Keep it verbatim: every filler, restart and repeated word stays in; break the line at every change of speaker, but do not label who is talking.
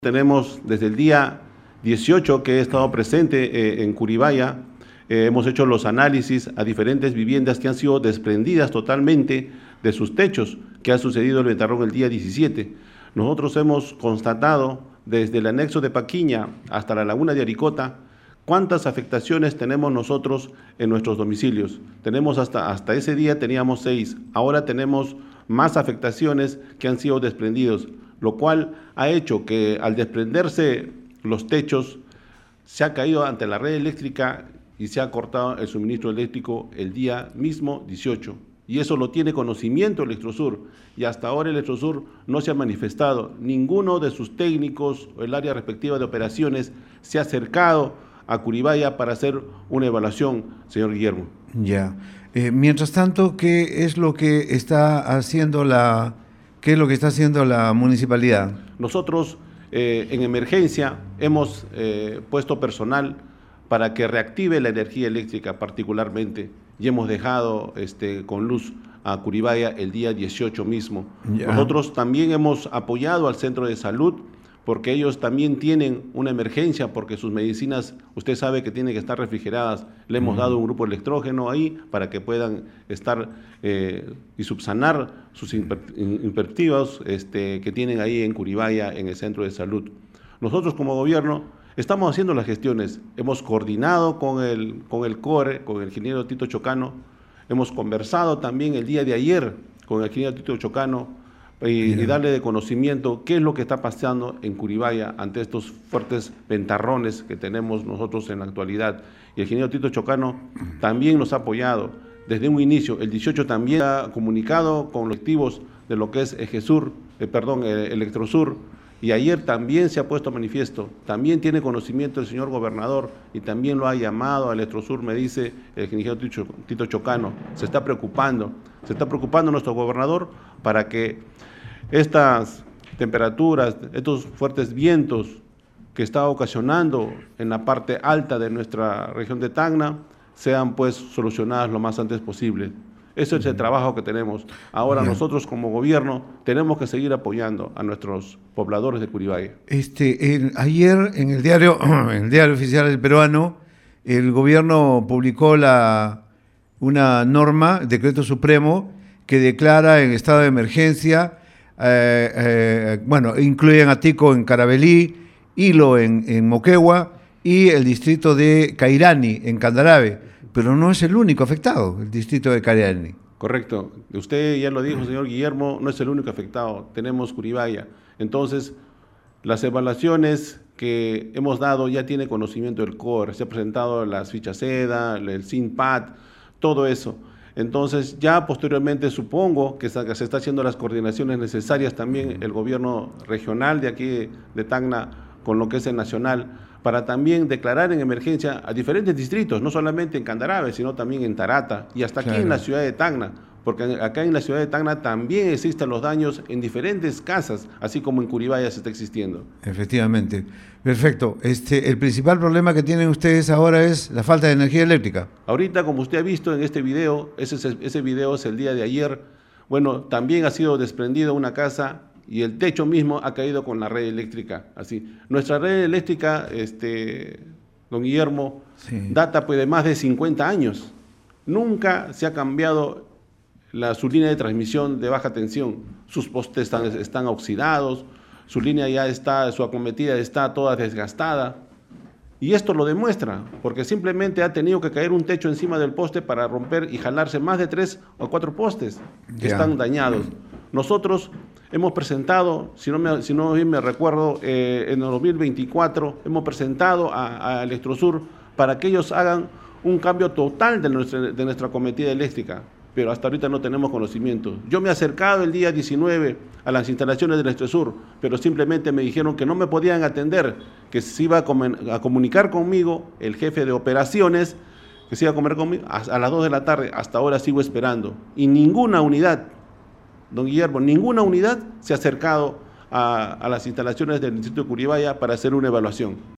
Tenemos desde el día dieciocho que he estado presente eh, en Curibaya, eh, hemos hecho los análisis a diferentes viviendas que han sido desprendidas totalmente de sus techos, que ha sucedido el ventarrón el día diecisiete. Nosotros hemos constatado desde el anexo de Paquiña hasta la laguna de Aricota cuántas afectaciones tenemos nosotros en nuestros domicilios. Tenemos hasta, hasta ese día teníamos seis, ahora tenemos más afectaciones que han sido desprendidos, lo cual ha hecho que al desprenderse los techos se ha caído ante la red eléctrica y se ha cortado el suministro eléctrico el día mismo dieciocho. Y eso lo tiene conocimiento Electrosur, y hasta ahora Electrosur no se ha manifestado. Ninguno de sus técnicos o el área respectiva de operaciones se ha acercado a Curibaya para hacer una evaluación, señor Guillermo.
Ya. Eh, mientras tanto, ¿qué es lo que está haciendo la... ¿Qué es lo que está haciendo la municipalidad?
Nosotros eh, en emergencia hemos eh, puesto personal para que reactive la energía eléctrica particularmente, y hemos dejado este, con luz a Curibaya el día dieciocho mismo. Ya. Nosotros también hemos apoyado al centro de salud porque ellos también tienen una emergencia, porque sus medicinas, usted sabe que tienen que estar refrigeradas. Le hemos dado un grupo electrógeno ahí para que puedan estar eh, y subsanar sus imperativos este, que tienen ahí en Curibaya, en el centro de salud. Nosotros como gobierno estamos haciendo las gestiones, hemos coordinado con el, con el CORE, con el ingeniero Tito Chocano, hemos conversado también el día de ayer con el ingeniero Tito Chocano, Y, y darle de conocimiento qué es lo que está pasando en Curibaya ante estos fuertes ventarrones que tenemos nosotros en la actualidad. Y el ingeniero Tito Chocano también nos ha apoyado desde un inicio. El dieciocho también ha comunicado con los activos de lo que es Ejesur, eh, perdón, eh, Electrosur, y ayer también se ha puesto manifiesto. También tiene conocimiento el señor gobernador y también lo ha llamado a Electrosur, me dice el ingeniero Tito, Tito Chocano. Se está preocupando, se está preocupando nuestro gobernador para que estas temperaturas, estos fuertes vientos que está ocasionando en la parte alta de nuestra región de Tacna sean pues solucionadas lo más antes posible. Ese es el trabajo que tenemos. Ahora Bien. nosotros como gobierno tenemos que seguir apoyando a nuestros pobladores de Curibaya.
Este, el, ayer en el diario, en el diario oficial del peruano, el gobierno publicó la, una norma, el decreto supremo, que declara en estado de emergencia. Eh, eh, bueno, incluyen a Tico en Carabelí, Hilo en, en Moquegua y el distrito de Cairani en Candarave, pero no es el único afectado, el distrito de Cairani.
Correcto, usted ya lo dijo, señor Guillermo, no es el único afectado, tenemos Curibaya. Entonces, las evaluaciones que hemos dado ya tiene conocimiento del CORE, se ha presentado las fichas SEDA, el SINPAD, todo eso. Entonces, ya posteriormente supongo que se está haciendo las coordinaciones necesarias también el gobierno regional de aquí de Tacna con lo que es el nacional, para también declarar en emergencia a diferentes distritos, no solamente en Candarave, sino también en Tarata y hasta aquí claro. en la ciudad de Tacna, porque acá en la ciudad de Tacna también existen los daños en diferentes casas, así como en Curibaya se está existiendo.
Efectivamente. Perfecto. Este, el principal problema que tienen ustedes ahora es la falta de energía eléctrica.
Ahorita, como usted ha visto en este video, ese, ese video es el día de ayer, bueno, también ha sido desprendido una casa y el techo mismo ha caído con la red eléctrica. Así, nuestra red eléctrica, este, don Guillermo, sí. data pues de más de cincuenta años. Nunca se ha cambiado la, su línea de transmisión de baja tensión. Sus postes están, están oxidados, su línea ya está, su acometida está toda desgastada. Y esto lo demuestra, porque simplemente ha tenido que caer un techo encima del poste para romper y jalarse más de tres o cuatro postes que yeah. están dañados. Nosotros hemos presentado, si no me, si no bien me recuerdo, eh, en el dos mil veinticuatro, hemos presentado a, a Electrosur para que ellos hagan un cambio total de nuestra, de nuestra acometida eléctrica, pero hasta ahorita no tenemos conocimiento. Yo me he acercado el día diecinueve a las instalaciones de Electrosur, pero simplemente me dijeron que no me podían atender, que se iba a, comen, a comunicar conmigo el jefe de operaciones, que se iba a comer conmigo a, a las dos de la tarde. Hasta ahora sigo esperando. Y ninguna unidad, don Guillermo, ninguna unidad se ha acercado a, a las instalaciones del distrito de Curibaya para hacer una evaluación.